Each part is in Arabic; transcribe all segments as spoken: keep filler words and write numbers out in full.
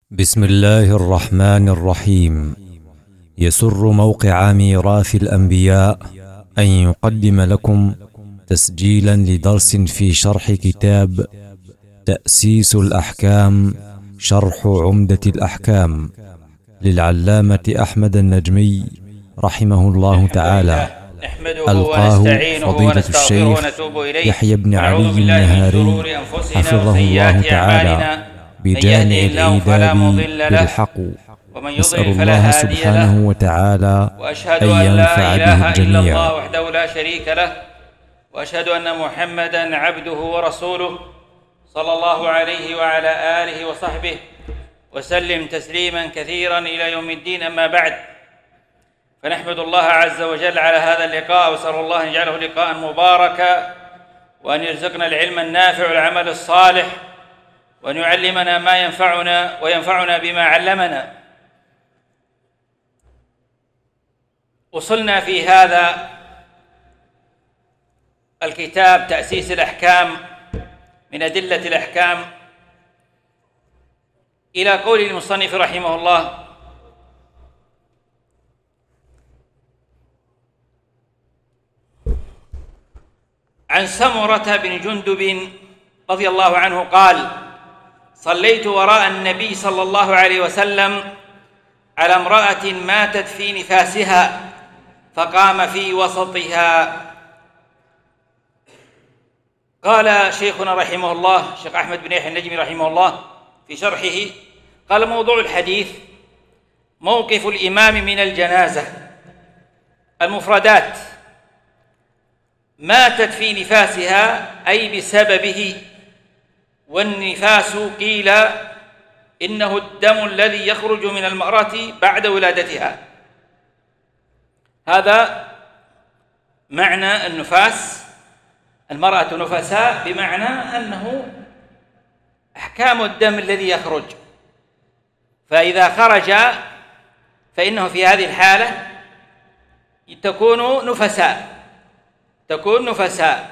بسم الله الرحمن الرحيم. يسر موقع ميراث الأنبياء أن يقدم لكم تسجيلا لدرس في شرح كتاب تأسيس الأحكام شرح عمدة الأحكام للعلامة أحمد النجمي رحمه الله تعالى. ألقاه فضيلة الشيخ يحيى بن علي النهاري حفظه الله تعالى بجامع الإيداب بالحق. نسأل الله سبحانه وتعالى أن ينفع به الجميع. وحده لا شريك له، وأشهد أن محمدًا عبده ورسوله صلى الله عليه وعلى آله وصحبه وسلم تسليمًا كثيرًا إلى يوم الدين. أما بعد، فنحمد الله عز وجل على هذا اللقاء، وأسأل الله أن يجعله لقاءً مباركًا، وأن يرزقنا العلم النافع والعمل الصالح، وأن يعلمنا ما ينفعنا وينفعنا بما علمنا. وصلنا في هذا الكتاب تأسيس الأحكام من أدلة الأحكام إلى قول المصنف رحمه الله: عن سمرة بن جندب رضي الله عنه قال: صليت وراء النبي صلى الله عليه وسلم على امرأة ماتت في نفاسها فقام في وسطها. قال شيخنا رحمه الله الشيخ أحمد بن يحيى النجمي رحمه الله في شرحه، قال: موضوع الحديث موقف الإمام من الجنازة. المفردات: ماتت في نفاسها أي بسببه، والنفاس قيل إنه الدم الذي يخرج من المرأة بعد ولادتها. هذا معنى النفاس. المرأة نفساء بمعنى أنه أحكام الدم الذي يخرج، فإذا خرج فإنه في هذه الحالة تكون نفساء تكون نفساء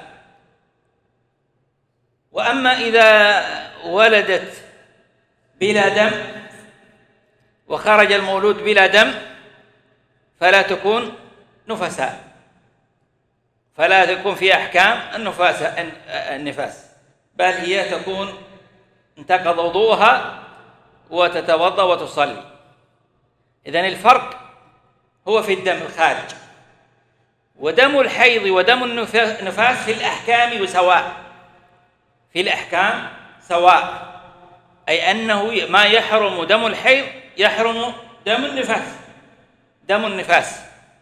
وأما إذا ولدت بلا دم وخرج المولود بلا دم فلا تكون نفساء، فلا تكون في أحكام النفاس النفاس بل هي تكون انتقض وضوءها وتتوضأ وتصلي. إذن الفرق هو في الدم الخارج، ودم الحيض ودم النفاس في الأحكام سواء في الأحكام سواء أي أنه ما يحرم دم الحيض يحرم دم النفاس دم النفاس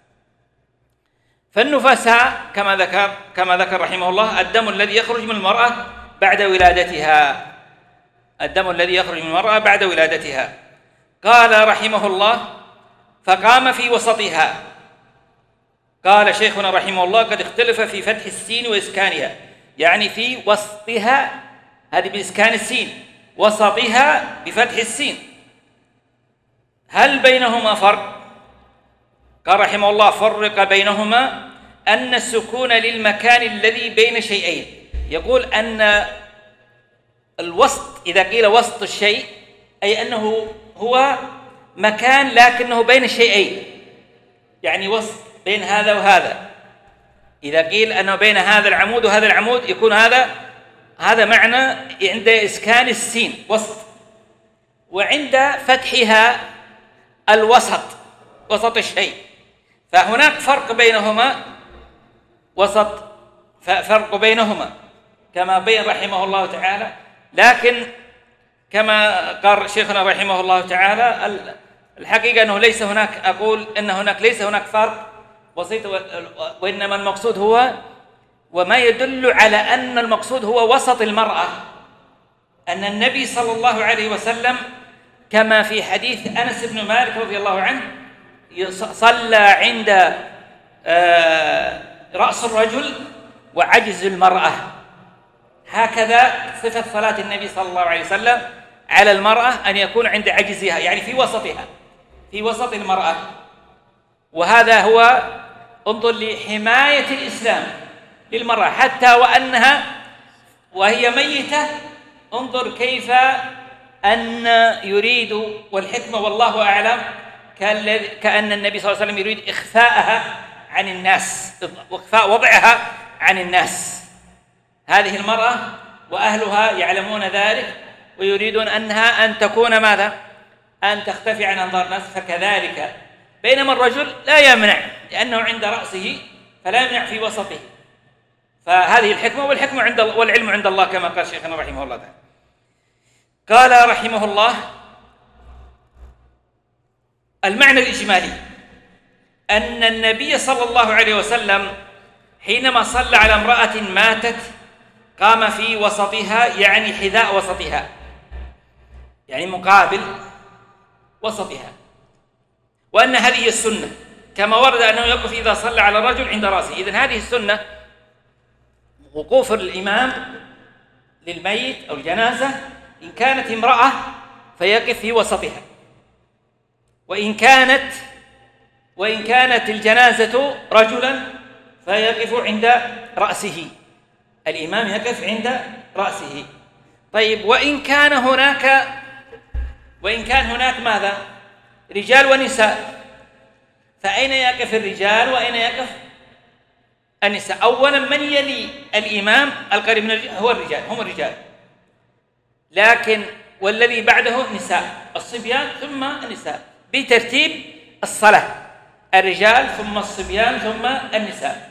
فالنفساء كما ذكر كما ذكر رحمه الله الدم الذي يخرج من المرأة بعد ولادتها الدم الذي يخرج من المرأة بعد ولادتها. قال رحمه الله: فقام في وسطها. قال شيخنا رحمه الله: قد اختلف في فتح السين وإسكانها، يعني في وسطها، هذه بإسكان السين، وسطها بفتح السين، هل بينهما فرق؟ قال رحمه الله: فرق بينهما أن السكون للمكان الذي بين شيئين. يقول أن الوسط إذا قيل وسط الشيء أي أنه هو مكان لكنه بين شيئين، يعني وسط بين هذا وهذا. إذا قيل أنه بين هذا العمود وهذا العمود يكون هذا هذا معنى عند إسكان السين وسط، وعند فتحها الوسط وسط الشيء، فهناك فرق بينهما وسط فرق بينهما كما بين رحمه الله تعالى. لكن كما قال شيخنا رحمه الله تعالى الحقيقة أنه ليس هناك أقول أن هناك ليس هناك فرق بسيط، وإنما المقصود هو وما يدل على أن المقصود هو وسط المرأة، أن النبي صلى الله عليه وسلم كما في حديث أنس بن مالك رضي الله عنه صلى عند رأس الرجل وعجز المرأة. هكذا صفة صلاة النبي صلى الله عليه وسلم على المرأة أن يكون عند عجزها، يعني في وسطها في وسط المرأة. وهذا هو انظر لحماية الإسلام للمرأة حتى وأنها وهي ميتة، انظر كيف أن يريد، والحكمة والله أعلم، كأن النبي صلى الله عليه وسلم يريد إخفاءها عن الناس، إخفاء وضعها عن الناس. هذه المرأة وأهلها يعلمون ذلك ويريدون أنها أن تكون ماذا؟ أن تختفي عن أنظار الناس. فكذلك بينما الرجل لا يمنع لأنه عند رأسه فلا يمنع في وسطه. فهذه الحكمة، والحكمة عند الله والعلم عند الله كما قال شيخنا رحمه الله تعالى. قال رحمه الله: المعنى الإجمالي أن النبي صلى الله عليه وسلم حينما صلى على امرأة ماتت قام في وسطها، يعني حذاء وسطها، يعني مقابل وسطها، وأن هذه السنة كما ورد أنه يقف إذا صلى على الرجل عند رأسه. إذن هذه السنة وقوف الإمام للميت أو الجنازة، إن كانت امرأة فيقف في وسطها، وإن كانت وإن كانت الجنازة رجلا فيقف عند رأسه، الإمام يقف عند رأسه. طيب، وإن كان هناك وإن كان هناك ماذا؟ رجال ونساء، فأين يقف الرجال وأين يقف النساء؟ أولا من يلي الإمام القريب من الرجال هو الرجال، هم الرجال، لكن والذي بعده نساء، الصبيان ثم النساء، بترتيب الصلاة: الرجال ثم الصبيان ثم النساء.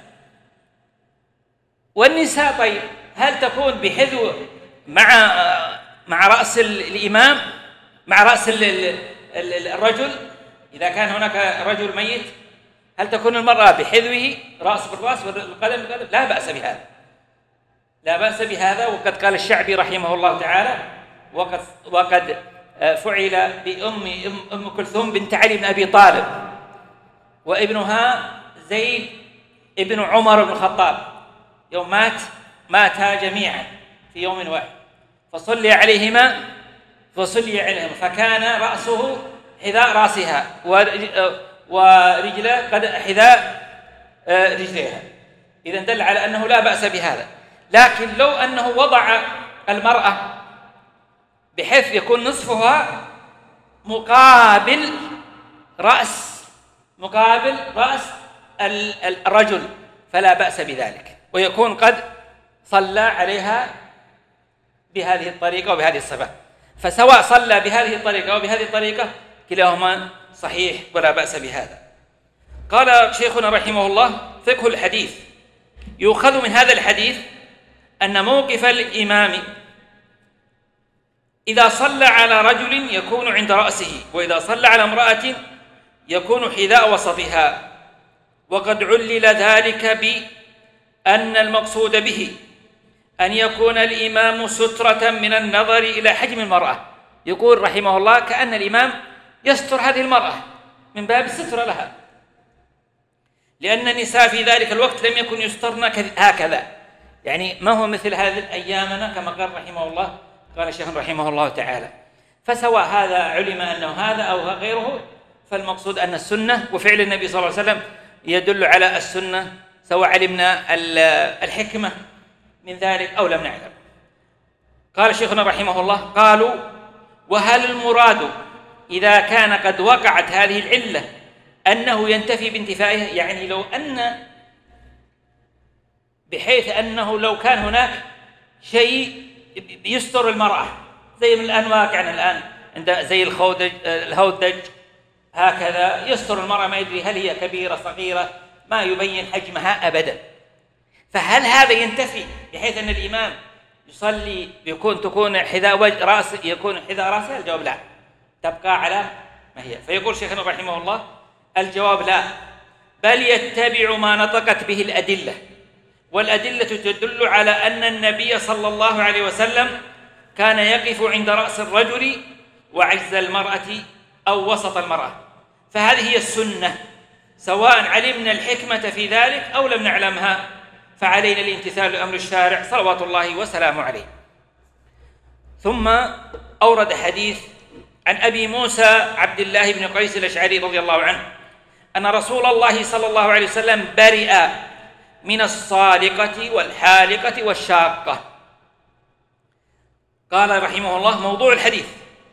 والنساء طيب هل تكون بحذو مع مع رأس الإمام، مع رأس الرجل؟ إذا كان هناك رجل ميت هل تكون المرأة بحذوه رأس بالرأس والقدم بالقدم؟ لا بأس بهذا، لا بأس بهذا. وقد قال الشعبي رحمه الله تعالى: وقد وقد فعل بأم أم كلثوم بنت علي بن أبي طالب وابنها زيد ابن عمر بن الخطاب، يوم مات ماتا جميعا في يوم واحد، فصلي عليهما فصلي عليهما فكان رأسه حذاء رأسها ورجله قد حذاء رجليها. إذن دل على أنه لا بأس بهذا. لكن لو أنه وضع المرأة بحيث يكون نصفها مقابل رأس مقابل رأس الرجل فلا بأس بذلك، ويكون قد صلى عليها بهذه الطريقة وبهذه الصفة. فسواء صلى بهذه الطريقة أو بهذه الطريقة كلاهما صحيح ولا بأس بهذا. قال شيخنا رحمه الله: فقه الحديث. يؤخذ من هذا الحديث أن موقف الإمام إذا صلى على رجل يكون عند رأسه، وإذا صلى على امرأة يكون حذاء وسطها. وقد علل ذلك بأن المقصود به أن يكون الإمام سترة من النظر إلى حجم المرأة. يقول رحمه الله: كأن الإمام يستر هذه المرأة من باب الستر لها، لأن النساء في ذلك الوقت لم يكن يسترن هكذا، يعني ما هو مثل هذه أيامنا كما قال رحمه الله قال الشيخ رحمه الله تعالى. فسواء هذا علم أنه هذا أو غيره، فالمقصود أن السنة وفعل النبي صلى الله عليه وسلم يدل على السنة، سواء علمنا الحكمة من ذلك أو لم نعلم. قال شيخنا رحمه الله: قالوا: وهل المراد إذا كان قد وقعت هذه العلة أنه ينتفي بانتفائها؟ يعني لو أن بحيث أنه لو كان هناك شيء يستر المرأة زي من الآن واقعنا الآن عند زي الخودج الهودج هكذا يستر المرأة، ما يدري هل هي كبيرة صغيرة، ما يبين حجمها أبدا، فهل هذا ينتفي بحيث أن الإمام يصلي يكون تكون حذاء رأس يكون حذاء رأسه؟ الجواب لا، تبقى على ما هي. فيقول شيخنا رحمه الله: الجواب لا، بل يتبع ما نطقت به الأدلة، والأدلة تدل على أن النبي صلى الله عليه وسلم كان يقف عند رأس الرجل وعجز المرأة أو وسط المرأة، فهذه هي السنة، سواء علمنا الحكمة في ذلك أو لم نعلمها، فعلينا الامتثال لأمر الشارع صلوات الله وسلامه عليه. ثم أورد حديث عن أبي موسى عبد الله بن قيس الأشعري رضي الله عنه أن رسول الله صلى الله عليه وسلم برئ من الصالقة والحالقة والشاقة. قال رحمه الله: موضوع الحديث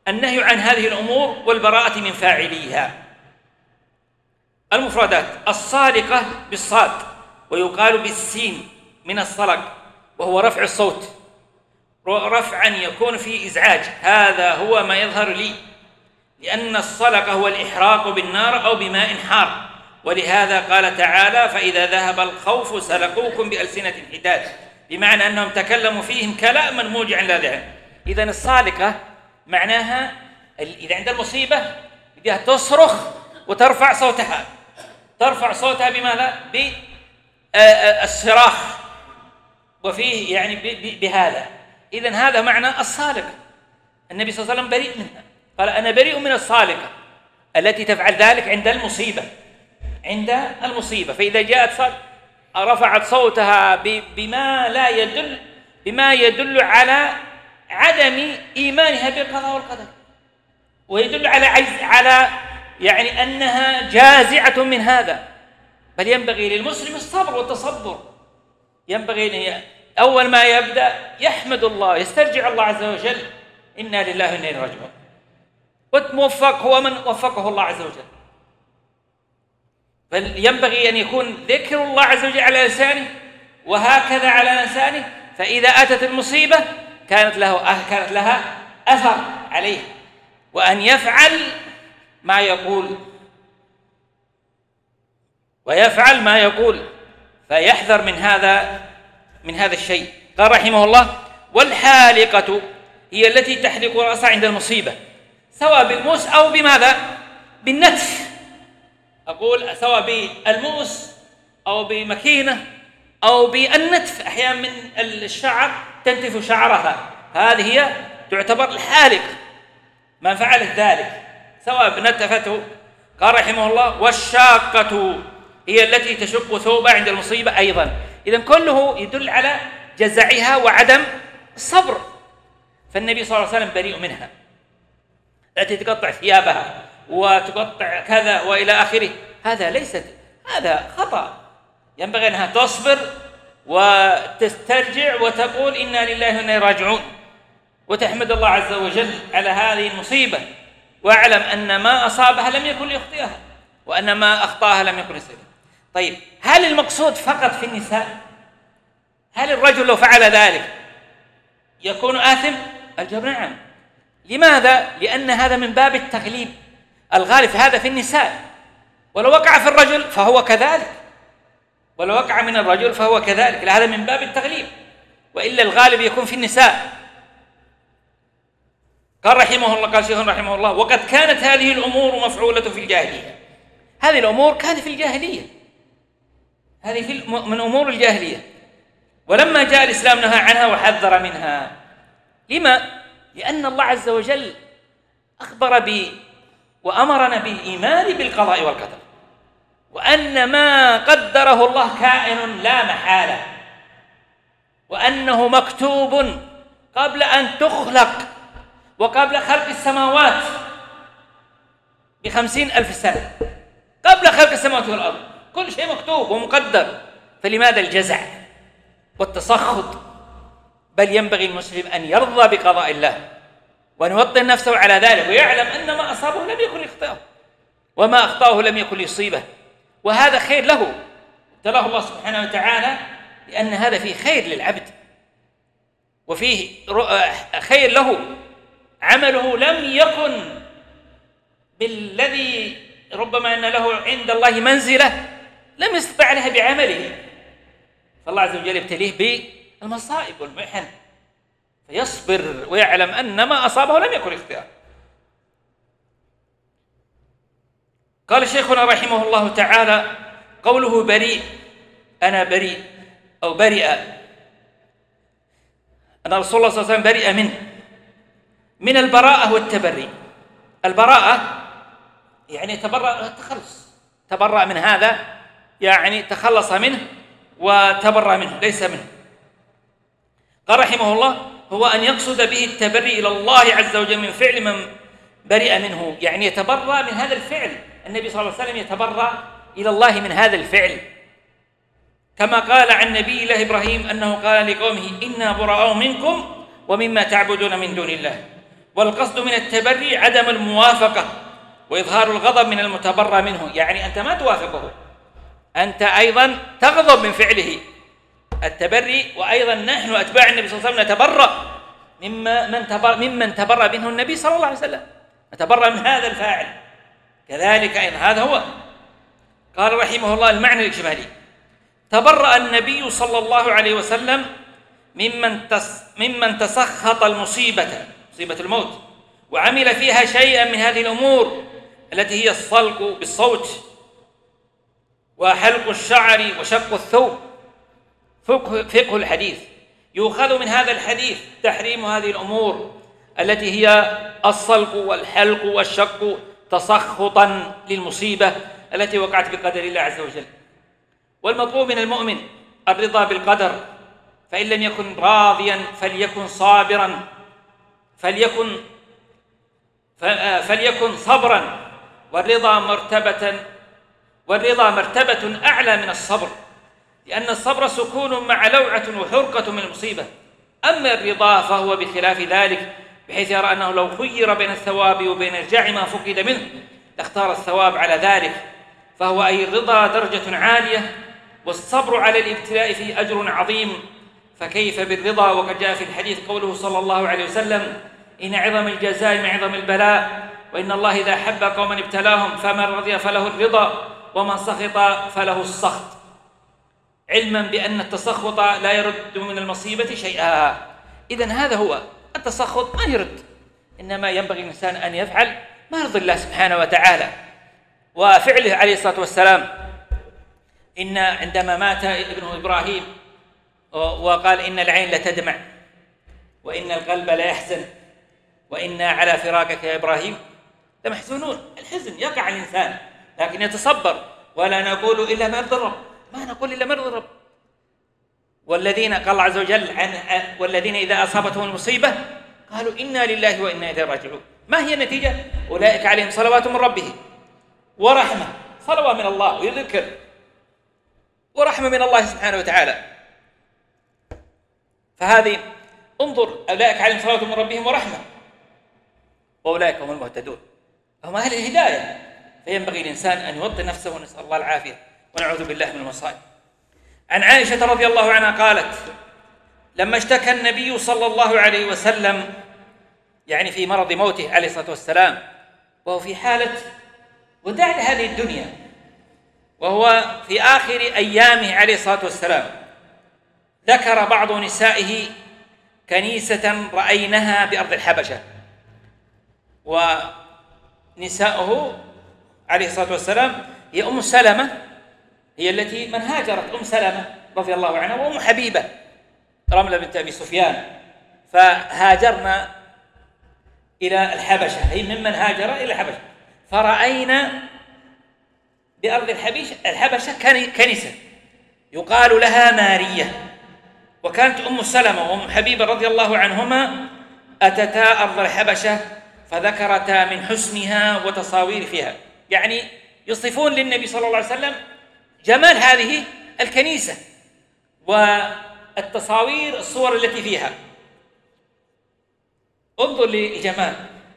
النهي عن هذه الأمور والبراءة من فاعليها. المفردات: الصالقة بالصاد ويقال بالسين من الصلق، وهو رفع الصوت رفعا يكون فيه إزعاج، هذا هو ما يظهر لي، لأن الصلق هو الإحراق بالنار أو بماء حار، ولهذا قال تعالى: فإذا ذهب الخوف سلقوكم بألسنة حداد، بمعنى أنهم تكلموا فيهم كلاما موجعا لا داعي. إذن الصالقة معناها إذا عند المصيبة بدها تصرخ وترفع صوتها، ترفع صوتها بماذا؟ بالصراخ، وفيه يعني بهذا. إذن هذا معنى الصالقة. النبي صلى الله عليه وسلم بريء منها، قال: أنا بريء من الصالقة التي تفعل ذلك عند المصيبة، عند المصيبة. فإذا جاءت صالقة رفعت صوتها بما لا يدل بما يدل على عدم إيمانها بالقضاء والقدر، ويدل على عجز على يعني أنها جازعة من هذا. بل ينبغي للمسلم الصبر والتصبر، ينبغي أن أول ما يبدأ يحمد الله، يسترجع الله عز وجل، إنا لله وإنا إليه راجعون. والموفق هو من وفقه الله عز وجل. بل ينبغي أن يكون ذكر الله عز وجل على لسانه وهكذا على لسانه، فإذا أتت المصيبة كانت له كانت لها أثر عليه، وأن يفعل ما يقول ويفعل ما يقول فيحذر من هذا من هذا الشيء. قال رحمه الله: والحالقة هي التي تحلق رأسها عند المصيبة، سواء بالموس أو بماذا؟ بالنتف. أقول سواء بالموس أو بمكينة أو بالنتف، أحيانا من الشعر تنتف شعرها، هذه هي تعتبر الحالق من فعل ذلك سواء بنتفته. قال رحمه الله: والشاقة هي التي تشق ثوبها عند المصيبة أيضا. إذن كله يدل على جزعها وعدم الصبر. فالنبي صلى الله عليه وسلم بريء منها، التي تقطع ثيابها وتقطع كذا وإلى آخره، هذا ليست هذا خطأ. ينبغي أنها تصبر وتسترجع وتقول: إنا لله وإنا إليه راجعون، وتحمد الله عز وجل على هذه المصيبة، واعلم أن ما أصابها لم يكن ليخطئها، وأن ما أخطأها لم يكن ليصيبها. طيب، هل المقصود فقط في النساء؟ هل الرجل لو فعل ذلك يكون آثم؟ الجواب نعم. لماذا؟ لأن هذا من باب التغليب، الغالب هذا في النساء، ولو وقع في الرجل فهو كذلك، ولو وقع من الرجل فهو كذلك، هذا من باب التغليب، وإلا الغالب يكون في النساء. قال رحمه الله قال شيخ رحمه الله: وقد كانت هذه الأمور مفعولة في الجاهلية. هذه الأمور كانت في الجاهلية، هذه في من أمور الجاهلية، ولما جاء الإسلام نهى عنها وحذر منها. لما؟ لأن الله عز وجل أخبر ب وأمرنا بالإيمان بالقضاء والقدر، وأن ما قدره الله كائن لا محالة، وأنه مكتوب قبل أن تخلق وقبل خلق السماوات بخمسين ألف سنة، قبل خلق السماوات والأرض كل شيء مكتوب ومقدر. فلماذا الجزع والتسخط؟ بل ينبغي المسلم أن يرضى بقضاء الله وأن يوطن نفسه على ذلك، ويعلم أن ما أصابه لم يكن ليخطئه وما أخطأه لم يكن ليصيبه، وهذا خير له ابتلاه الله سبحانه وتعالى، لأن هذا فيه خير للعبد وفيه خير له. عمله لم يكن بالذي ربما أن له عند الله منزلة لم يستطع عليها بعمله، فالله عز وجل يبتليه بالمصائب والمحن فيصبر ويعلم أن ما أصابه لم يكن اختيار. قال شيخنا رحمه الله تعالى: قوله بريء، أنا بريء أو برئ، أن رسول الله صلى الله عليه وسلم برئ منه، من البراءة والتبري. البراءة يعني تبرأ تخلص، تبرأ من هذا يعني تخلص منه وتبرأ منه ليس منه. قال رحمه الله: هو أن يقصد به التبري إلى الله عز وجل من فعل من برئ منه، يعني يتبرأ من هذا الفعل. النبي صلى الله عليه وسلم يتبرأ إلى الله من هذا الفعل، كما قال عن نبي الله إبراهيم أنه قال لقومه: إنا براء منكم ومما تعبدون من دون الله. والقصد من التبري عدم الموافقة وإظهار الغضب من المتبرى منه، يعني أنت ما توافقه، أنت أيضا تغضب من فعله التبري. وأيضا نحن أتباع النبي صلى الله عليه وسلم نتبرأ مما من تبرأ ممن تبرأ منه النبي صلى الله عليه وسلم، نتبرأ من هذا الفاعل كذلك أيضا. هذا هو. قال رحمه الله المعنى الإجمالي: تبرأ النبي صلى الله عليه وسلم ممن تس ممن تسخط المصيبة، مصيبة الموت، وعمل فيها شيئا من هذه الأمور التي هي الصلق بالصوت وحلق الشعر وشق الثوب. فقه الحديث يؤخذ من هذا الحديث تحريم هذه الأمور التي هي الصلق والحلق والشق تسخطا للمصيبة التي وقعت بقدر الله عز وجل. والمطلوب من المؤمن الرضا بالقدر، فإن لم يكن راضيا فليكن صابرا، فليكن فليكن صبرا، والرضا مرتبة والرضا مرتبة أعلى من الصبر، لأن الصبر سكون مع لوعة وحرقة من المصيبة. أما الرضا فهو بخلاف ذلك، بحيث يرى أنه لو خير بين الثواب وبين إرجاع ما فقد منه لاختار الثواب على ذلك، فهو أي الرضا درجة عالية، والصبر على الابتلاء فيه أجر عظيم. فكيف بالرضا وقد جاء في الحديث قوله صلى الله عليه وسلم: إن عظم الجزاء من عظم البلاء، وإن الله إذا حب قوما ابتلاهم فمن رضي فله الرضا ومن سخط فله السخط، علما بأن التسخط لا يرد من المصيبة شيئا. إذن هذا هو التسخط، ما يرد، إنما ينبغي الإنسان أن يفعل ما يرضي الله سبحانه وتعالى. وفعله عليه الصلاة والسلام، إن عندما مات ابنه إبراهيم وقال: إن العين لتدمع وإن القلب لا يحزن وإنا على فراقك يا إبراهيم لمحزونون. الحزن يقع الإنسان لكن يتصبر، ولا نقول إلا ما يرضي الرب، ما نقول إلا ما يرضي الرب. والذين قال الله عز وجل عن والذين إذا أصابتهم المصيبة قالوا إنا لله وإنا إليه راجعون. ما هي النتيجة؟ أولئك عليهم صلوات من ربهم ورحمة، صلوات من الله ويذكر ورحمة من الله سبحانه وتعالى. فهذه انظر، أولئك عليهم صلوات من ربهم ورحمة وأولئك هم المهتدون، هم أهل الهداية. فينبغي الإنسان أن يوطن نفسه، ونسأل الله العافية ونعوذ بالله من المصائب. عن عائشة رضي الله عنها قالت: لما اشتكى النبي صلى الله عليه وسلم، يعني في مرض موته عليه الصلاة والسلام، وهو في حالة وداع لهذه الدنيا، وهو في آخر أيامه عليه الصلاة والسلام، ذكر بعض نسائه كنيسة رأينها بأرض الحبشة. ونساؤه عليه الصلاة والسلام هي أم سلمة، هي التي من هاجرت، أم سلمة رضي الله عنها، وأم حبيبة رملة بنت أبي سفيان، فهاجرنا إلى الحبشة، هي ممن هاجر إلى الحبشة. فرأينا بأرض الحبشة كنيسة يقال لها مارية. وكانت أم سلمة وأم حبيبة رضي الله عنهما أتتا أرض الحبشة فذكرتا من حسنها وتصاوير فيها، يعني يصفون للنبي صلى الله عليه وسلم جمال هذه الكنيسة والتصاوير، الصور التي فيها. انظر للجمال.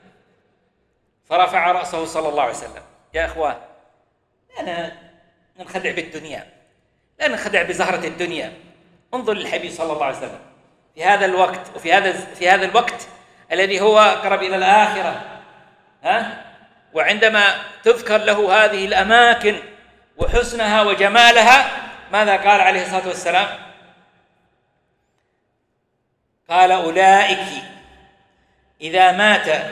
فرفع رأسه صلى الله عليه وسلم: يا أخوان، لا ننخدع بالدنيا، لا ننخدع بزهرة الدنيا. انظر للحبيب صلى الله عليه وسلم في هذا الوقت، وفي هذا في هذا الوقت الذي هو أقرب إلى الآخرة، ها؟ وعندما تذكر له هذه الأماكن وحسنها وجمالها، ماذا قال عليه الصلاة والسلام؟ قال: أولئك إذا مات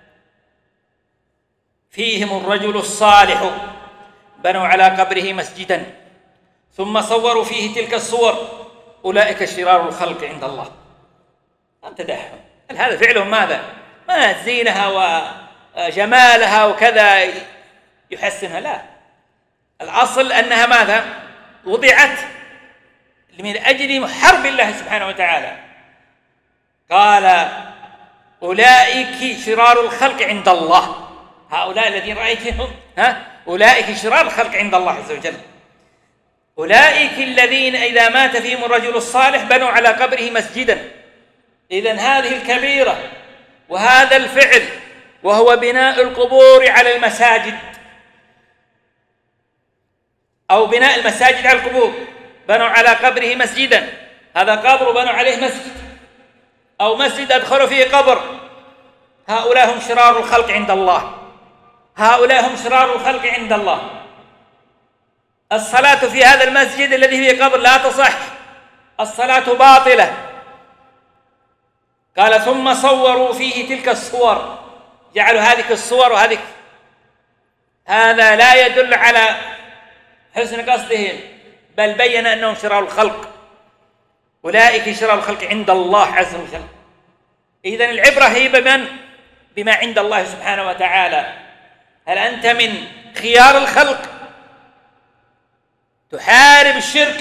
فيهم الرجل الصالح بنوا على قبره مسجدا ثم صوروا فيه تلك الصور، أولئك شرار الخلق عند الله. امتدحهم. هل هذا فعلهم ماذا؟ ما زينها وجمالها وكذا يحسنها، لا، الأصل أنها ماذا؟ وضعت من أجل حرب الله سبحانه وتعالى. قال: أولئك شرار الخلق عند الله. هؤلاء الذين رأيتهم، ها؟ أولئك شرار الخلق عند الله عز وجل. أولئك الذين إذا مات فيهم الرجل الصالح بنوا على قبره مسجدا. إذن هذه الكبيرة وهذا الفعل وهو بناء القبور على المساجد أو بناء المساجد على القبور، بنوا على قبره مسجدا، هذا قبر بنوا عليه مسجد، أو مسجد أدخلوا فيه قبر، هؤلاء هم شرار الخلق عند الله، هؤلاء هم شرار الخلق عند الله. الصلاة في هذا المسجد الذي فيه قبر لا تصح، الصلاة باطلة. قال ثم صوروا فيه تلك الصور، جعلوا هذه الصور وهذه، هذا لا يدل على حسن قصدهم، بل بين أنهم شرار الخلق، أولئك شرار الخلق عند الله عز وجل. إذن العبرة هي بمن؟ بما عند الله سبحانه وتعالى. هل أنت من خيار الخلق تحارب الشرك،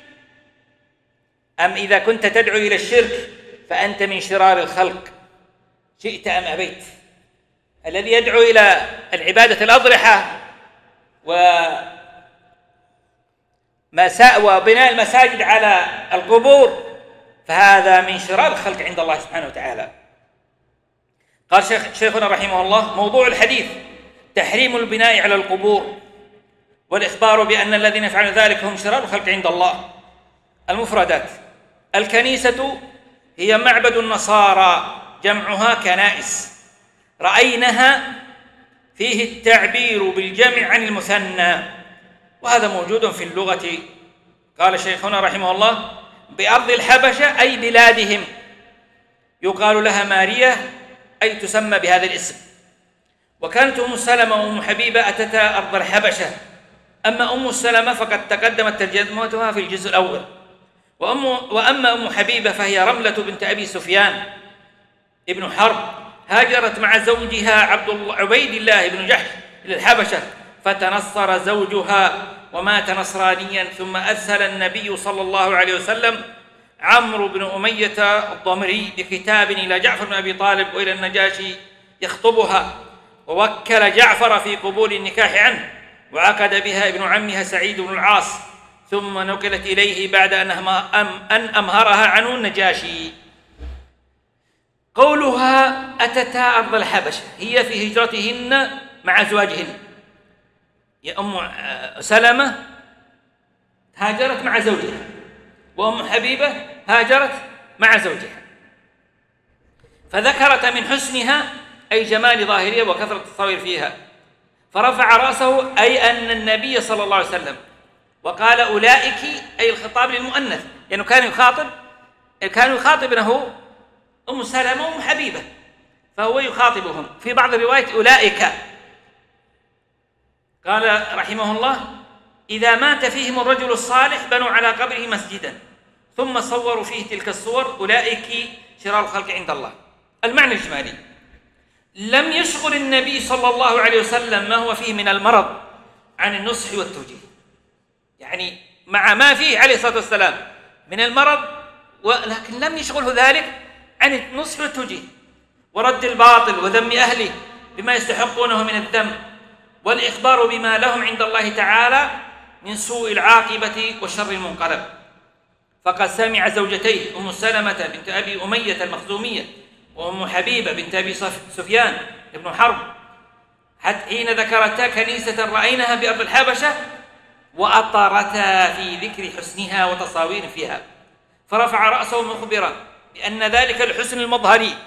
أم إذا كنت تدعو إلى الشرك فأنت من شرار الخلق شئت أم أبيت؟ الذي يدعو إلى العبادة الأضرحة وبناء المساجد على القبور فهذا من شرار الخلق عند الله سبحانه وتعالى. قال شيخ شيخنا رحمه الله: موضوع الحديث تحريم البناء على القبور والإخبار بأن الذين يفعلون ذلك هم شرار الخلق عند الله. المفردات: الكنيسة هي معبد النصارى، جمعها كنائس، رأينها فيه التعبير بالجمع عن المثنى، وهذا موجود في اللغة. قال شيخنا رحمه الله: بأرض الحبشة أي بلادهم، يقال لها ماريا أي تسمى بهذا الاسم. وكانت أم سلمة وأم حبيبة أتتا أرض الحبشة، أما أم سلمة فقد تقدمت ترجمتها في الجزء الأول، وأم وأما أم حبيبة فهي رملة بنت أبي سفيان ابن حرب، هاجرت مع زوجها عبد الله عبيد الله بن جحش إلى الحبشة، فتنصر زوجها ومات نصرانيا، ثم أرسل النبي صلى الله عليه وسلم عمرو بن أمية الضمري بكتاب إلى جعفر بن أبي طالب وإلى النجاشي يخطبها، ووكل جعفر في قبول النكاح عنه، وعقد بها ابن عمها سعيد بن العاص، ثم نقلت إليه بعد أن أمهرها عنه النجاشي. قولها أتتا أرض الحبشة هي في هجرتهن مع أزواجهن. يا أم سلمة هاجرت مع زوجها، وأم حبيبة هاجرت مع زوجها، فذكرت من حسنها أي جمال ظاهرها وكثرة التصوير فيها، فرفع رأسه أي أن النبي صلى الله عليه وسلم، وقال أولئك أي الخطاب للمؤنث، لأنه يعني كان يخاطب كانوا يخاطبنه أم سلمة وأم حبيبة، فهو يخاطبهم. في بعض الروايات أولئك. قال رحمه الله: إذا مات فيهم الرجل الصالح بنوا على قبره مسجدا، ثم صوروا فيه تلك الصور، أولئك شرار الخلق عند الله. المعنى الإجمالي: لم يشغل النبي صلى الله عليه وسلم ما هو فيه من المرض عن النصح والتوجيه، يعني مع ما فيه عليه الصلاة والسلام من المرض، ولكن لم يشغله ذلك عن النصح والتوجيه ورد الباطل وذم أهله بما يستحقونه من الذم، والإخبار بما لهم عند الله تعالى من سوء العاقبة والشر المنقلب. فقد سمع زوجتيه أم سلمة بنت أبي أمية المخزومية وأم حبيبة بنت أبي سفيان بن حرب حتى حين ذكرتا كنيسة رأينها بأرض الحبشة، وأطرتا في ذكر حسنها وتصاوير فيها، فرفع رأسه مخبرا بأن ذلك الحسن المظهري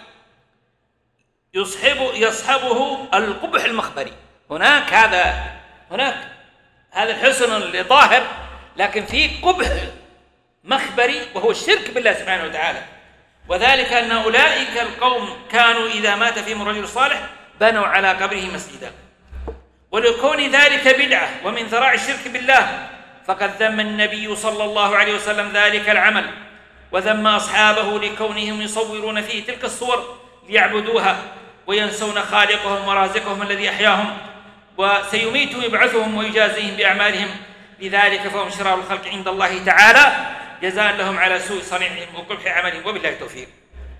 يصحب يصحبه القبح المخبري. هناك هذا هناك هذا الحسن الظاهر، لكن فيه قبح مخبري وهو الشرك بالله سبحانه وتعالى، وذلك أن أولئك القوم كانوا إذا مات فيهم الرجل الصالح بنوا على قبره مسجدا، ولكون ذلك بدعة ومن ذراع الشرك بالله، فقد ذم النبي صلى الله عليه وسلم ذلك العمل، وذم أصحابه لكونهم يصورون فيه تلك الصور ليعبدوها وينسون خالقهم ورازقهم الذي أحياهم وسيميتهم يبعثهم ويجازيهم بأعمالهم، لذلك فهم شرار الخلق عند الله تعالى جزاء لهم على سوء صنيعهم وقبح عملهم، وبالله التوفيق.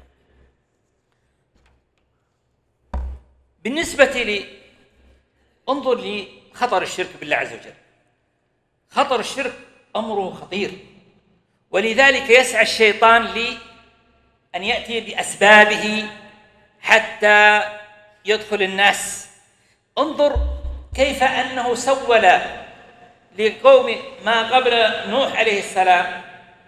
بالنسبة لي انظر لي خطر الشرك بالله عز وجل. خطر الشرك أمره خطير، ولذلك يسعى الشيطان لأن يأتي بأسبابه حتى يدخل الناس. انظر كيف أنه سول لقوم ما قبل نوح عليه السلام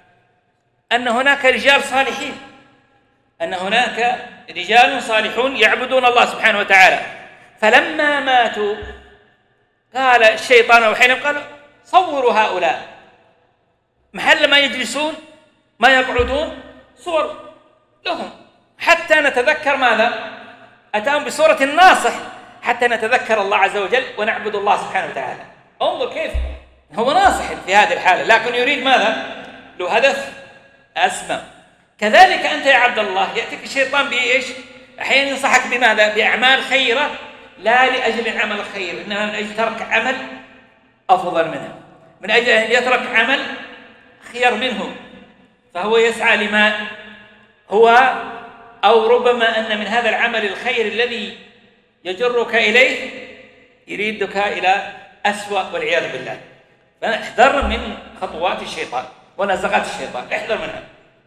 أن هناك رجال صالحين، أن هناك رجال صالحون يعبدون الله سبحانه وتعالى، فلما ماتوا قال الشيطان وحين قال صوروا هؤلاء، محل ما يجلسون ما يقعدون صور لهم حتى نتذكر ماذا؟ أتاهم بصورة الناصح حتى نتذكر الله عز وجل ونعبد الله سبحانه وتعالى. انظر كيف هو ناصح في هذه الحالة، لكن يريد ماذا؟ له هدف أسمى. كذلك أنت يا عبد الله يأتيك الشيطان بإيش؟ أحيانا ينصحك بماذا؟ بأعمال خيرة، لا لأجل العمل الخير، إنما من أجل ترك عمل أفضل منه، من أجل أن يترك عمل خير منه، فهو يسعى لما هو، أو ربما أن من هذا العمل الخير الذي يجرك إليه يريدك إلى أسوأ والعياذ بالله. فاحذر من خطوات الشيطان ونزغات الشيطان، احذر منها.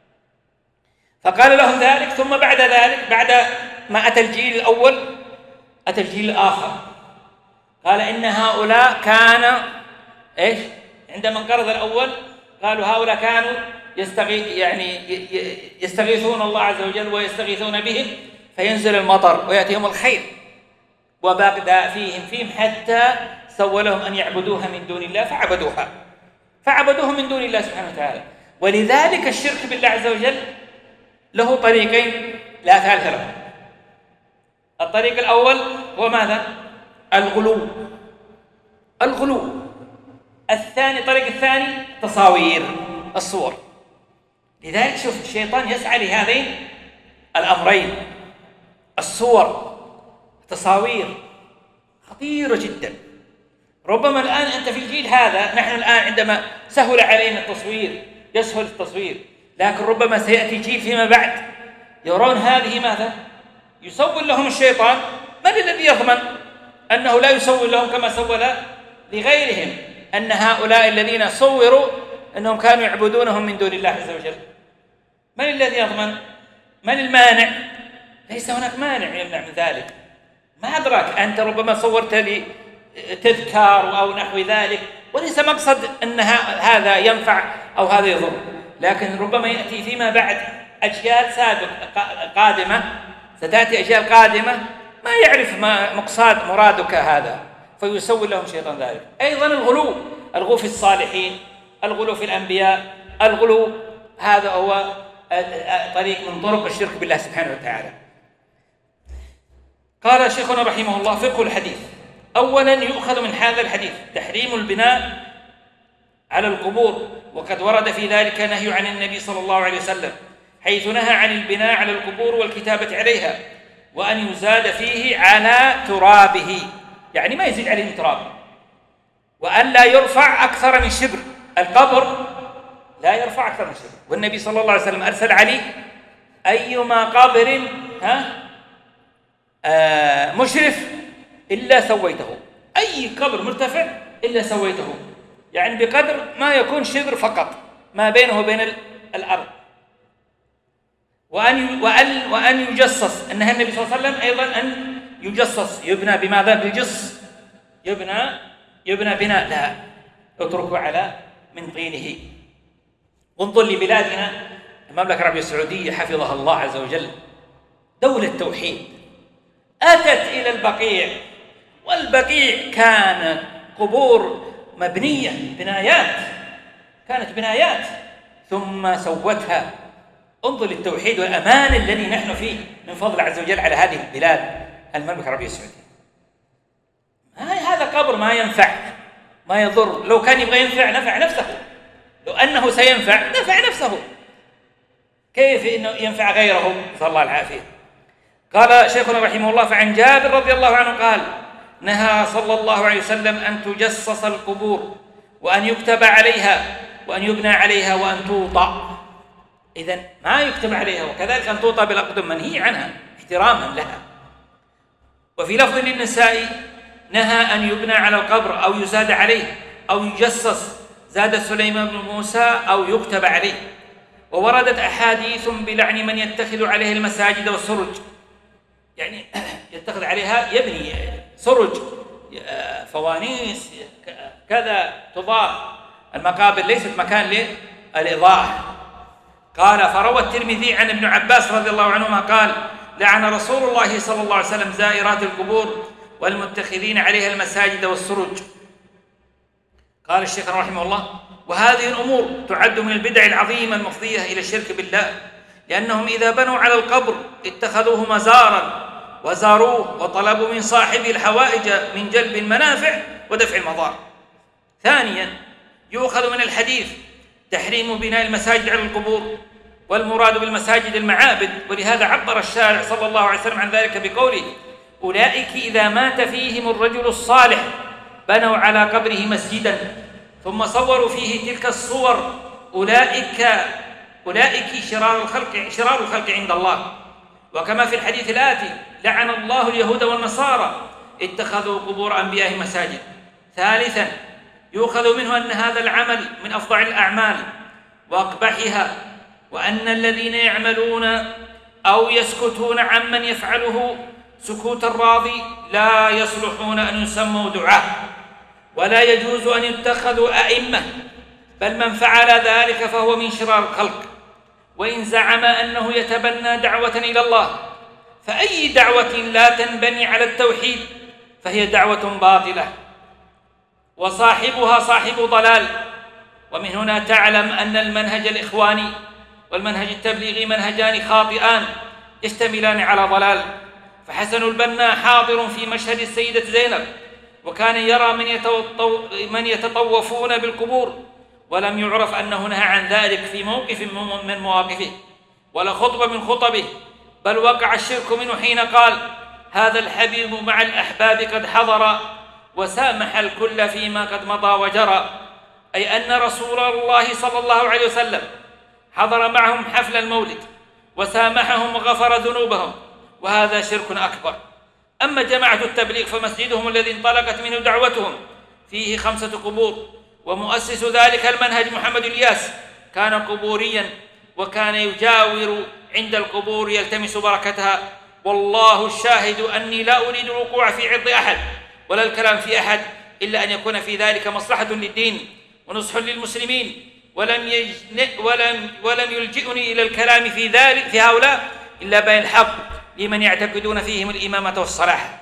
فقال لهم ذلك، ثم بعد ذلك بعد ما أتى الجيل الأول أتى الجيل الآخر، قال إن هؤلاء كان إيش؟ عندما انقرض الأول قالوا هؤلاء كانوا يستغيث يعني يستغيثون الله عز وجل ويستغيثون بهم فينزل المطر ويأتيهم الخير، وبغدا فيهم فيهم حتى سوى لهم أن يعبدوها من دون الله فعبدوها فعبدوها من دون الله سبحانه وتعالى. ولذلك الشرك بالله عز وجل له طريقين لا ثالث له. الطريق الأول هو ماذا؟ الغلو الغلو الثاني الطريق الثاني تصاوير الصور. لذلك شوف الشيطان يسعى لهذين الأمرين، الصور تصاوير خطيرة جدا. ربما الآن أنت في الجيل هذا، نحن الآن عندما سهل علينا التصوير يسهل التصوير، لكن ربما سيأتي جيل فيما بعد يرون هذه ماذا؟ يسول لهم الشيطان. من الذي يضمن أنه لا يسول لهم كما سول لغيرهم؟ أن هؤلاء الذين صوروا أنهم كانوا يعبدونهم من دون الله عز وجل. من الذي يضمن؟ من المانع؟ ليس هناك مانع يمنع من ذلك. ما أدراك أنت ربما صورت لي تذكار أو نحو ذلك، وليس مقصد أن هذا ينفع أو هذا يضر، لكن ربما يأتي فيما بعد أجيال سابقة قادمة، ستأتي أجيال قادمة ما يعرف ما مقصاد مرادك هذا فيسول لهم شيطان ذلك. أيضا الغلو، الغلو في الصالحين، الغلو في الأنبياء، الغلو هذا هو طريق من طرق الشرك بالله سبحانه وتعالى. قال شيخنا رحمه الله: فقه الحديث. أولا يؤخذ من هذا الحديث تحريم البناء على القبور، وقد ورد في ذلك نهي عن النبي صلى الله عليه وسلم، حيث نهى عن البناء على القبور والكتابة عليها، وأن يزاد فيه على ترابه، يعني ما يزيد عليه تراب، وأن لا يرفع أكثر من شبر. القبر لا يرفع أكثر من شبر، والنبي صلى الله عليه وسلم أرسل علي: أيما قبر ها آه مشرف إلا سويته، أي قبر مرتفع إلا سويته، يعني بقدر ما يكون شبر فقط ما بينه وبين الأرض. وأن وأن وأن يجصص، أنها النبي صلى الله عليه وسلم أيضا أن يجصص، يبنى بماذا؟ بالجص، يبنى يبنى بناء، لا اتركوا على من طينه. وانظر لبلادنا المملكة العربية السعودية حفظها الله عز وجل، دولة توحيد، أتت إلى البقيع، والبقيع كانت قبور مبنية بنايات، كانت بنايات ثم سوتها. انظر للتوحيد والأمان الذي نحن فيه من فضل عز وجل على هذه البلاد المملكة العربية السعودية. هذا قبر ما ينفع ما يضر، لو كان يبغى ينفع نفع نفسه، لو أنه سينفع نفع نفسه، كيف إنه ينفع غيره؟ نسأل الله العافية. قال شيخنا رحمه الله: فعن جابر رضي الله عنه قال: نهى صلى الله عليه وسلم أن تجصص القبور، وأن يكتب عليها، وأن يبنى عليها، وأن توطأ. إذن ما يكتب عليها، وكذلك أن توطأ بالأقدم منهي عنها احتراما لها. وفي لفظ للنسائي: نهى أن يبنى على القبر أو يزاد عليه أو يجصص، زاد سليمان بن موسى، أو يكتب عليه. ووردت أحاديث بلعن من يتخذ عليه المساجد والسرج، يعني يتخذ عليها، يبني سرج، فوانيس، كذا تضاء. المقابر ليست مكان للإضاءة. قال: فروى الترمذي عن ابن عباس رضي الله عنهما قال: لعن رسول الله صلى الله عليه وسلم زائرات القبور والمتخذين عليها المساجد والسرج. قال الشيخ رحمه الله: وهذه الأمور تعد من البدع العظيمة المفضية إلى الشرك بالله، لأنهم إذا بنوا على القبر اتخذوه مزارا وزاروه وطلبوا من صاحبه الحوائج من جلب المنافع ودفع المضار. ثانيا، يؤخذ من الحديث تحريم بناء المساجد على القبور، والمراد بالمساجد المعابد، ولهذا عبر الشارع صلى الله عليه وسلم عن ذلك بقوله: أولئك إذا مات فيهم الرجل الصالح بنوا على قبره مسجدا ثم صوروا فيه تلك الصور، أولئك أولئك شرار الخلق شرار الخلق عند الله. وكما في الحديث الآتي: لعن الله اليهود والنصارى اتخذوا قبور أنبيائهم مساجد. ثالثا، يؤخذ منه أن هذا العمل من أفظع الأعمال وأقبحها، وأن الذين يعملون أو يسكتون عمن يفعله سكوت الراضي لا يصلحون أن يسموا دعاة، ولا يجوز أن يتخذوا أئمة، بل من فعل ذلك فهو من شرار الخلق. وإن زعم أنه يتبنى دعوة إلى الله، فأي دعوة لا تنبني على التوحيد فهي دعوة باطلة وصاحبها صاحب ضلال. ومن هنا تعلم أن المنهج الإخواني والمنهج التبليغي منهجان خاطئان يشتملان على ضلال. فحسن البنا حاضر في مشهد السيدة زينب، وكان يرى من, يتطو... من يتطوفون بالقبور، ولم يعرف أنه نهى عن ذلك في موقف من مواقفه ولا خطبة من خطبه، بل وقع الشرك منه حين قال: هذا الحبيب مع الأحباب قد حضر وسامح الكل فيما قد مضى وجرى، أي أن رسول الله صلى الله عليه وسلم حضر معهم حفل المولد وسامحهم وغفر ذنوبهم، وهذا شرك أكبر. أما جماعة التبليغ فمسجدهم الذي انطلقت منه دعوتهم فيه خمسة قبور، ومؤسس ذلك المنهج محمد الياس كان قبوريا، وكان يجاور عند القبور يلتمس بركتها. والله الشاهد أني لا أريد الوقوع في عرض أحد ولا الكلام في أحد، إلا أن يكون في ذلك مصلحة للدين ونصح للمسلمين، ولم, يجن ولم, ولم يلجئني إلى الكلام في ذلك في هؤلاء إلا بين الحق لمن يعتقدون فيهم الإمامة والصلاح.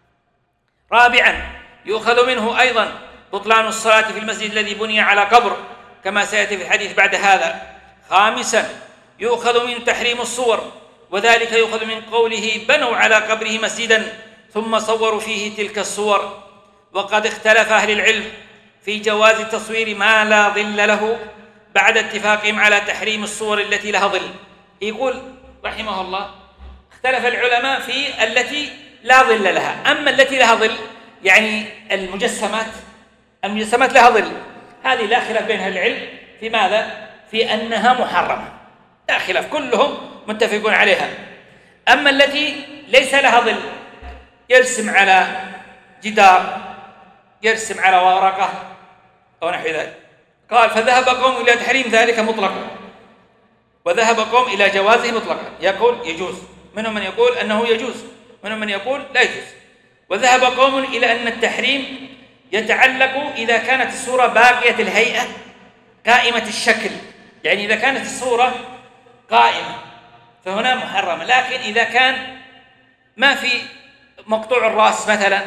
رابعا، يؤخذ منه أيضا بطلان الصلاة في المسجد الذي بني على قبر، كما سيأتي في الحديث بعد هذا. خامسا، يؤخذ من تحريم الصور، وذلك يؤخذ من قوله: بنوا على قبره مسجدا ثم صوروا فيه تلك الصور. وقد اختلف أهل العلم في جواز تصوير ما لا ظل له بعد اتفاقهم على تحريم الصور التي لها ظل. يقول رحمه الله: اختلف العلماء في التي لا ظل لها. أما التي لها ظل يعني المجسمات، المجسمات لها ظل، هذه لا خلاف بين أهل العلم في ماذا؟ في أنها محرمة، لا خلاف، كلهم متفقون عليها. أما التي ليس لها ظل، يرسم على جدار، يرسم على ورقة أو نحو ذلك، قال: فذهب قوم إلى تحريم ذلك مطلقا، وذهب قوم إلى جوازه مطلقا. يقول يجوز، منهم من يقول أنه يجوز، منهم من يقول لا يجوز. وذهب قوم إلى أن التحريم يتعلق إذا كانت الصورة باقية الهيئة قائمة الشكل، يعني إذا كانت الصورة قائمة فهنا محرمة، لكن إذا كان ما في مقطوع الرأس مثلا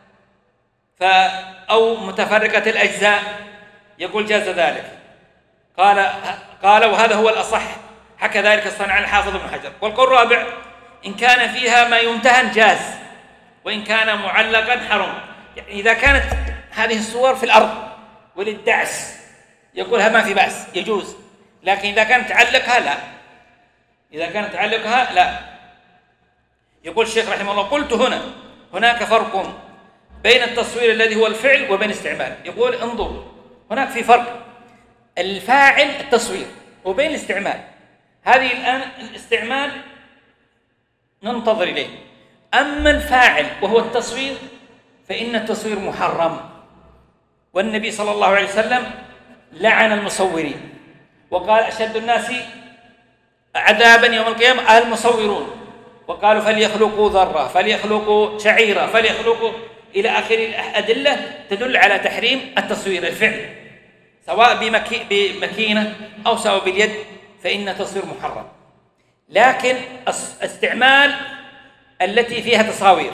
أو متفرقة الأجزاء يقول جاز ذلك. قال قال وهذا هو الأصح، حكى ذلك الصنعاني الحافظ ابن حجر. والقول الرابع: إن كان فيها ما يمتهن جاز، وإن كان معلقا حرم. يعني إذا كانت هذه الصور في الأرض وللدعس يقولها ما في بأس، يجوز، لكن إذا كانت تعلقها لا، إذا كانت تعلقها لا. يقول الشيخ رحمه الله: قلت هنا هناك فرق بين التصوير الذي هو الفعل وبين الاستعمال. يقول انظر، هناك في فرق، الفاعل التصوير وبين الاستعمال. هذه الآن الاستعمال ننتظر إليه، أما الفاعل وهو التصوير فإن التصوير محرم، والنبي صلى الله عليه وسلم لعن المصورين وقال: أشد الناس عذابا يوم القيامة المصورون. وقالوا فليخلقوا ذرة، فليخلقوا شعيرة، فليخلقوا إلى آخر الأدلة تدل على تحريم التصوير الفعل، سواء بمكي بمكينة أو سواء باليد، فإن التصوير محرم. لكن استعمال التي فيها تصاوير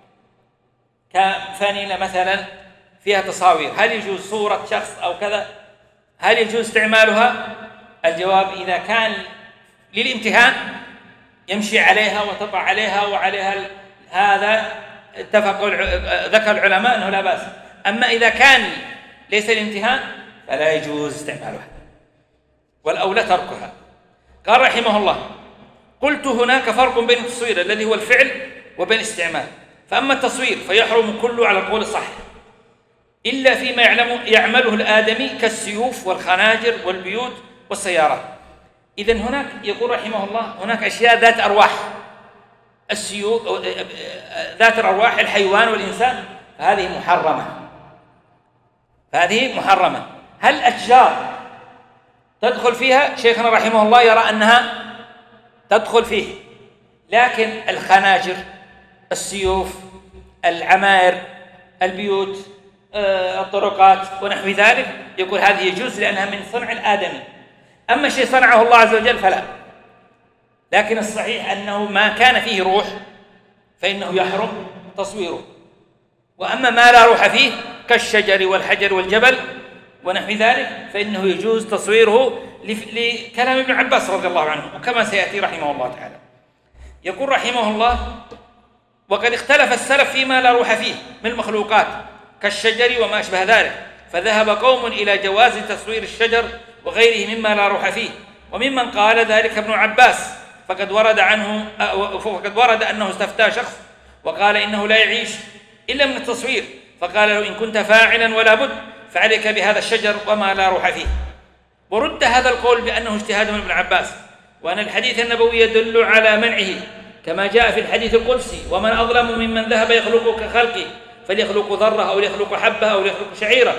كفانيلة مثلا فيها تصاوير، هل يجوز صورة شخص أو كذا؟ هل يجوز استعمالها؟ الجواب إذا كان للامتهان يمشي عليها وتطع عليها وعليها هذا اتفق ذكر العلماء أنه لا بأس. أما إذا كان ليس الامتهان فلا يجوز استعمالها، والأولى تركها. قال رحمه الله: قلت هناك فرق بين التصوير الذي هو الفعل وبين الاستعمال. فأما التصوير فيحرم كله على القول الصح إلا فيما يعلم يعمله الآدمي كالسيوف والخناجر والبيوت والسيارات. إذن هناك يقول رحمه الله هناك أشياء ذات أرواح، السيوف ذات الأرواح الحيوان والإنسان، فهذه محرمة، فهذه محرمة. هل الأشجار تدخل فيها؟ شيخنا رحمه الله يرى أنها تدخل فيه، لكن الخناجر، السيوف، العمائر، البيوت، الطرقات ونحو ذلك يقول هذه يجوز لأنها من صنع الآدمي. أما شيء صنعه الله عز وجل فلا. لكن الصحيح أنه ما كان فيه روح فإنه يحرم تصويره. وأما ما لا روح فيه كالشجر والحجر والجبل ونحو ذلك فإنه يجوز تصويره لكلام ابن عباس رضي الله عنه، وكما سيأتي رحمه الله تعالى. يقول رحمه الله: وقد اختلف السلف فيما لا روح فيه من المخلوقات كالشجر وما أشبه ذلك، فذهب قوم إلى جواز تصوير الشجر وغيره مما لا روح فيه. وممن قال ذلك ابن عباس، فقد ورد عنه فقد ورد أنه استفتى شخص وقال إنه لا يعيش إلا من التصوير، فقال له: إن كنت فاعلا ولا بد فعليك بهذا الشجر وما لا روح فيه. ورد هذا القول بأنه اجتهاد من ابن عباس، وأن الحديث النبوي يدل على منعه، كما جاء في الحديث القدسي: ومن أظلم ممن ذهب يخلق كخلقي، فليخلق ذرة أو ليخلق حبة أو ليخلق شعيرة.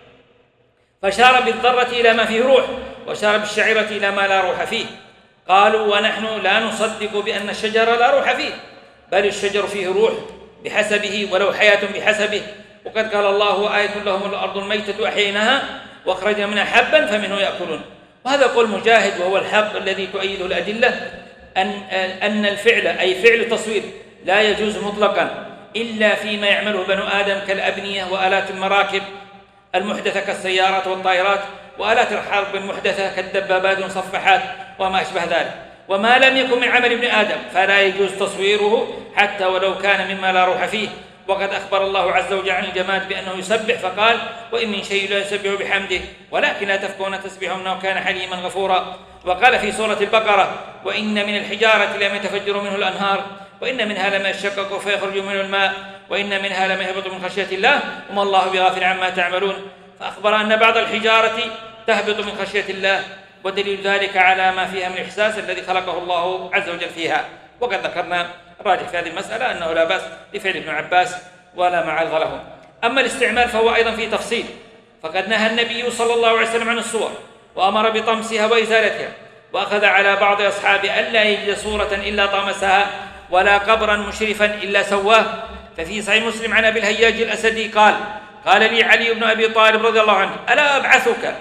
فشار بالذرة إلى ما فيه روح، وشار بالشعيرة إلى ما لا روح فيه. قالوا: ونحن لا نصدق بأن الشجر لا روح فيه، بل الشجر فيه روح بحسبه، ولو حياة بحسبه. وقد قال الله: آية لهم الأرض الميتة أحييناها وأخرجنا منها حبا فمنه يأكلون. وهذا قول مجاهد، وهو الحق الذي تؤيده الأدلة، أن أن الفعل أي فعل التصوير لا يجوز مطلقا إلا فيما يعمله بنو آدم كالأبنية وآلات المراكب المحدثة كالسيارات والطائرات، وآلات الحرب المحدثة كالدبابات والمصفحات وما أشبه ذلك. وما لم يكن من عمل ابن آدم فلا يجوز تصويره حتى ولو كان مما لا روح فيه. وقد أخبر الله عز وجل عن الجماد بأنه يسبح، فقال: وإن من شيء لا يسبح بحمده ولكن لا تفقهون تسبيحهم إنه كان حليما غفورا. وقال في سورة البقرة: وإن من الحجارة لما يتفجر منه الأنهار، وإن منها لما يشقق فيخرج منه الماء، وإن منها لما يهبط من خشية الله وما الله بغافل عما تعملون. فأخبر أن بعض الحجارة تهبط من خشية الله، ودليل ذلك على ما فيها من الإحساس الذي خلقه الله عز وجل فيها. وقد ذكرنا الراجح في هذه المسألة أنه لا بأس بفعل ابن عباس ولا معارض لهم. أما الاستعمال فهو أيضا فيه تفصيل، فقد نهى النبي صلى الله عليه وسلم عن الصور، وأمر بطمسها وإزالتها، وأخذ على بعض أصحابه ألا يجد صورة إلا طمسها ولا قبرا مشرفا إلا سواه. ففي صحيح مسلم عن أبي الهياج الأسدي قال: قال لي علي بن أبي طالب رضي الله عنه: ألا أبعثك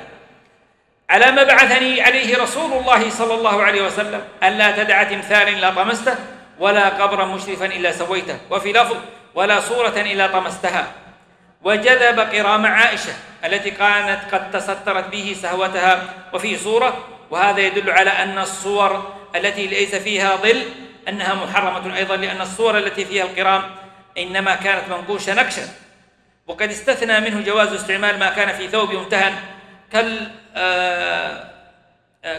على ما بعثني عليه رسول الله صلى الله عليه وسلم، ألا تدع تمثالا إلا طمسته ولا قبرا مشرفا إلا سويته، وفي لفظ: ولا صورة إلا طمستها. وجذب قرام عائشة التي كانت قد تسترت به سهوتها وفي صورة. وهذا يدل على أن الصور التي ليس فيها ظل أنها محرمة أيضا، لأن الصور التي فيها القرام إنما كانت منقوشة نقشا. وقد استثنى منه جواز استعمال ما كان في ثوب ممتهن كال آه آه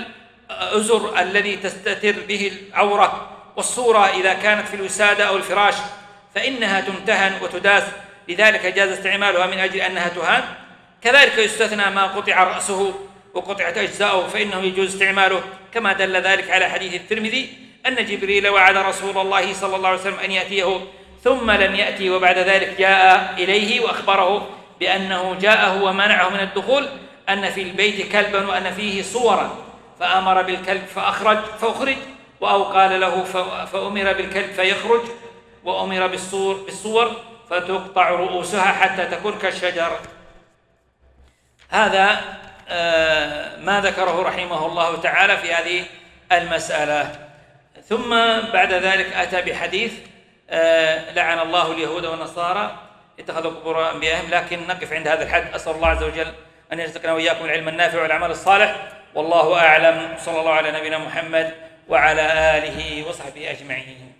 كالأزر الذي تستتر به العورة، والصورة إذا كانت في الوسادة أو الفراش فإنها تمتهن وتداس، لذلك جاز استعمالها من أجل أنها تهان. كذلك يستثنى ما قطع رأسه وقطعت أجزاؤه فإنه يجوز استعماله، كما دل ذلك على حديث الترمذي أن جبريل وعد رسول الله صلى الله عليه وسلم أن يأتيه ثم لم يأتي، وبعد ذلك جاء إليه وأخبره بأنه جاءه ومنعه من الدخول، أن في البيت كلبا وأن فيه صورا، فأمر بالكلب فأخرج فأخرج أو قال له فأمر بالكلب فيخرج، وأمر بالصور, بالصور فتقطع رؤوسها حتى تكون كالشجر. هذا ما ذكره رحمه الله تعالى في هذه المسألة. ثم بعد ذلك أتى بحديث لعن الله اليهود والنصارى اتخذوا قبور أنبيائهم. لكن نقف عند هذا الحد. أسأل الله عز وجل أن يرزقنا وإياكم العلم النافع والعمل الصالح، والله أعلم. صلى الله على نبينا محمد وعلى آله وصحبه أجمعين.